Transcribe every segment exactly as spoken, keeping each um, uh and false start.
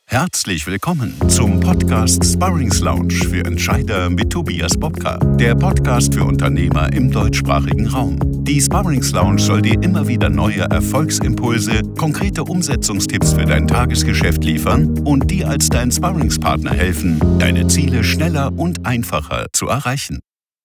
Herzlich willkommen zum Podcast Sparrings Lounge für Entscheider mit Tobias Bobka, der Podcast für Unternehmer im deutschsprachigen Raum. Die Sparrings Lounge soll dir immer wieder neue Erfolgsimpulse, konkrete Umsetzungstipps für dein Tagesgeschäft liefern und dir als dein Sparringspartner helfen, deine Ziele schneller und einfacher zu erreichen.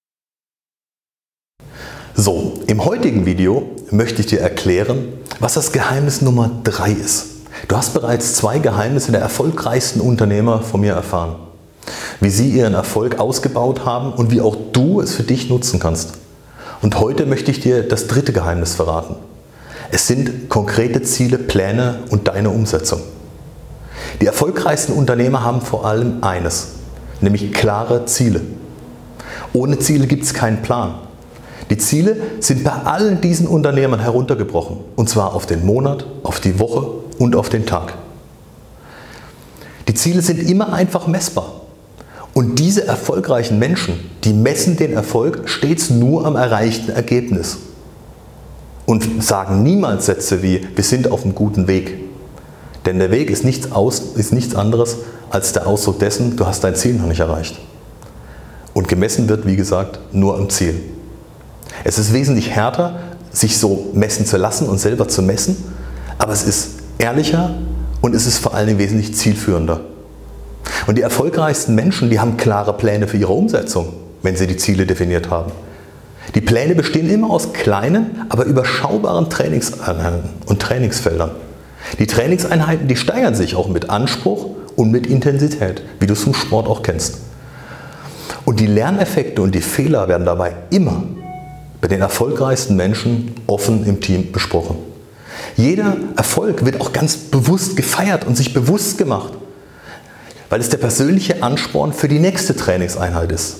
So, im heutigen Video möchte ich dir erklären, was das Geheimnis Nummer drei ist. Du hast bereits zwei Geheimnisse der erfolgreichsten Unternehmer von mir erfahren. Wie sie ihren Erfolg ausgebaut haben und wie auch du es für dich nutzen kannst. Und heute möchte ich dir das dritte Geheimnis verraten. Es sind konkrete Ziele, Pläne und deine Umsetzung. Die erfolgreichsten Unternehmer haben vor allem eines, nämlich klare Ziele. Ohne Ziele gibt es keinen Plan. Die Ziele sind bei allen diesen Unternehmern heruntergebrochen. Und zwar auf den Monat, auf die Woche und auf den Tag. Die Ziele sind immer einfach messbar. Und diese erfolgreichen Menschen, die messen den Erfolg stets nur am erreichten Ergebnis. Und sagen niemals Sätze wie, wir sind auf einem guten Weg. Denn der Weg ist nichts, aus, ist nichts anderes als der Ausdruck dessen, du hast dein Ziel noch nicht erreicht. Und gemessen wird, wie gesagt, nur am Ziel. Es ist wesentlich härter, sich so messen zu lassen und selber zu messen, aber es ist ehrlicher und es ist vor allen Dingen wesentlich zielführender. Und die erfolgreichsten Menschen, die haben klare Pläne für ihre Umsetzung, wenn sie die Ziele definiert haben. Die Pläne bestehen immer aus kleinen, aber überschaubaren Trainingseinheiten und Trainingsfeldern. Die Trainingseinheiten, die steigern sich auch mit Anspruch und mit Intensität, wie du es vom Sport auch kennst. Und die Lerneffekte und die Fehler werden dabei immer bei den erfolgreichsten Menschen offen im Team besprochen. Jeder Erfolg wird auch ganz bewusst gefeiert und sich bewusst gemacht, weil es der persönliche Ansporn für die nächste Trainingseinheit ist.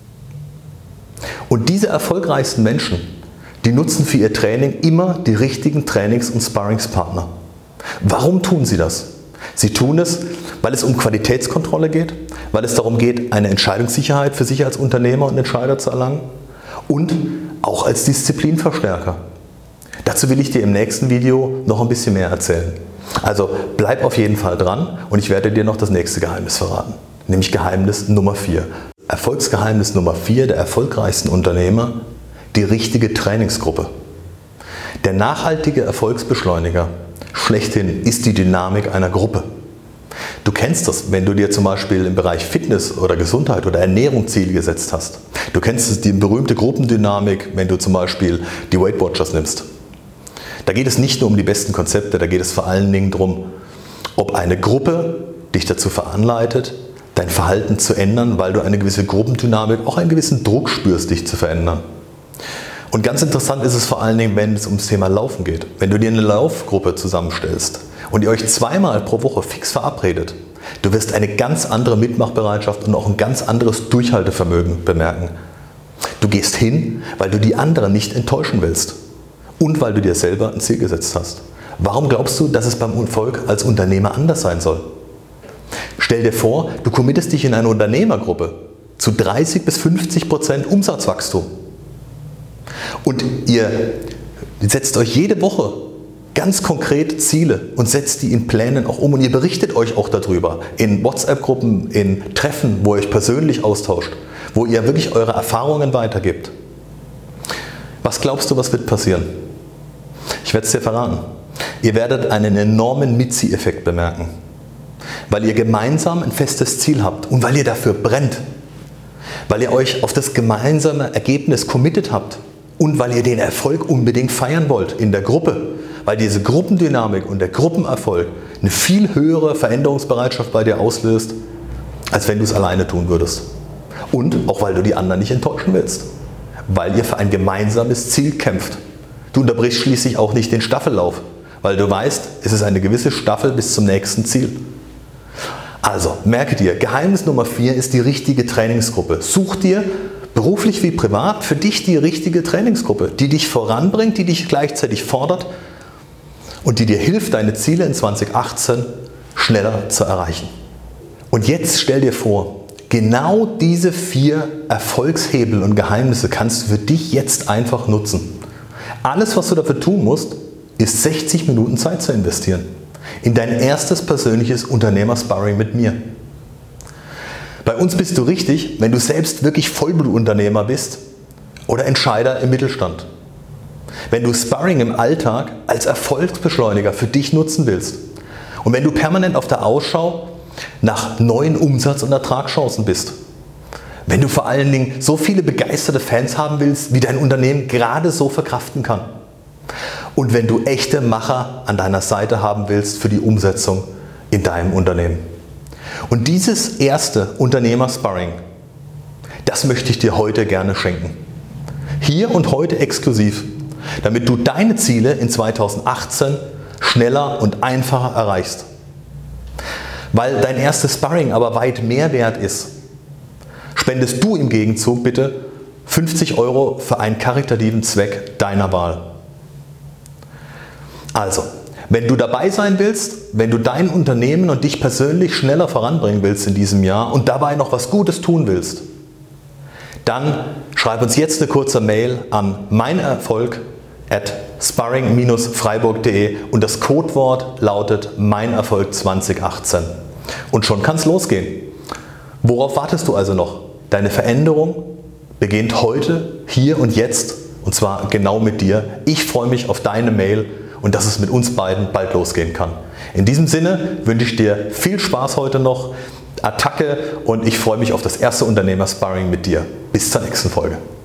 Und diese erfolgreichsten Menschen, die nutzen für ihr Training immer die richtigen Trainings- und Sparringspartner. Warum tun sie das? Sie tun es, weil es um Qualitätskontrolle geht, weil es darum geht, eine Entscheidungssicherheit für sich als Unternehmer und Entscheider zu erlangen und auch als Disziplinverstärker. Dazu will ich dir im nächsten Video noch ein bisschen mehr erzählen. Also bleib auf jeden Fall dran und ich werde dir noch das nächste Geheimnis verraten, nämlich Geheimnis Nummer vier. Erfolgsgeheimnis Nummer vier der erfolgreichsten Unternehmer, die richtige Trainingsgruppe. Der nachhaltige Erfolgsbeschleuniger schlechthin ist die Dynamik einer Gruppe. Du kennst das, wenn du dir zum Beispiel im Bereich Fitness oder Gesundheit oder Ernährung Ziele gesetzt hast. Du kennst die berühmte Gruppendynamik, wenn du zum Beispiel die Weight Watchers nimmst. Da geht es nicht nur um die besten Konzepte, da geht es vor allen Dingen darum, ob eine Gruppe dich dazu veranleitet, dein Verhalten zu ändern, weil du eine gewisse Gruppendynamik, auch einen gewissen Druck spürst, dich zu verändern. Und ganz interessant ist es vor allen Dingen, wenn es ums Thema Laufen geht. Wenn du dir eine Laufgruppe zusammenstellst und ihr euch zweimal pro Woche fix verabredet, du wirst eine ganz andere Mitmachbereitschaft und auch ein ganz anderes Durchhaltevermögen bemerken. Du gehst hin, weil du die anderen nicht enttäuschen willst und weil du dir selber ein Ziel gesetzt hast. Warum glaubst du, dass es beim Erfolg als Unternehmer anders sein soll? Stell dir vor, du committest dich in eine Unternehmergruppe zu dreißig bis fünfzig Prozent Umsatzwachstum. Und ihr setzt euch jede Woche ganz konkrete Ziele und setzt die in Plänen auch um und ihr berichtet euch auch darüber in WhatsApp-Gruppen, in Treffen, wo ihr euch persönlich austauscht, wo ihr wirklich eure Erfahrungen weitergibt. Was glaubst du, was wird passieren? Ich werde es dir verraten. Ihr werdet einen enormen Mitzieheffekt bemerken, weil ihr gemeinsam ein festes Ziel habt und weil ihr dafür brennt, weil ihr euch auf das gemeinsame Ergebnis committed habt und weil ihr den Erfolg unbedingt feiern wollt in der Gruppe. Weil diese Gruppendynamik und der Gruppenerfolg eine viel höhere Veränderungsbereitschaft bei dir auslöst, als wenn du es alleine tun würdest. Und auch weil du die anderen nicht enttäuschen willst. Weil ihr für ein gemeinsames Ziel kämpft. Du unterbrichst schließlich auch nicht den Staffellauf, weil du weißt, es ist eine gewisse Staffel bis zum nächsten Ziel. Also, merke dir, Geheimnis Nummer vier ist die richtige Trainingsgruppe. Such dir beruflich wie privat für dich die richtige Trainingsgruppe, die dich voranbringt, die dich gleichzeitig fordert und die dir hilft, deine Ziele in zwanzig achtzehn schneller zu erreichen. Und jetzt stell dir vor, genau diese vier Erfolgshebel und Geheimnisse kannst du für dich jetzt einfach nutzen. Alles, was du dafür tun musst, ist sechzig Minuten Zeit zu investieren. in dein erstes persönliches Unternehmersparring mit mir. Bei uns bist du richtig, wenn du selbst wirklich Vollblutunternehmer bist oder Entscheider im Mittelstand. Wenn du Sparring im Alltag als Erfolgsbeschleuniger für dich nutzen willst und wenn du permanent auf der Ausschau nach neuen Umsatz- und Ertragschancen bist. Wenn du vor allen Dingen so viele begeisterte Fans haben willst, wie dein Unternehmen gerade so verkraften kann. Und wenn du echte Macher an deiner Seite haben willst für die Umsetzung in deinem Unternehmen. Und dieses erste Unternehmersparring, das möchte ich dir heute gerne schenken. Hier und heute exklusiv, damit du deine Ziele in zweitausendachtzehn schneller und einfacher erreichst. Weil dein erstes Sparring aber weit mehr wert ist, spendest du im Gegenzug bitte fünfzig Euro für einen karitativen Zweck deiner Wahl. Also, wenn du dabei sein willst, wenn du dein Unternehmen und dich persönlich schneller voranbringen willst in diesem Jahr und dabei noch was Gutes tun willst, dann schreib uns jetzt eine kurze Mail an meinerfolg at sparring Bindestrich freiburg punkt de und das Codewort lautet meinerfolg zwanzig achtzehn. Und schon kann es losgehen. Worauf wartest du also noch? Deine Veränderung beginnt heute, hier und jetzt, und zwar genau mit dir. Ich freue mich auf deine Mail und dass es mit uns beiden bald losgehen kann. In diesem Sinne wünsche ich dir viel Spaß heute noch, Attacke, und ich freue mich auf das erste Unternehmersparring mit dir. Bis zur nächsten Folge.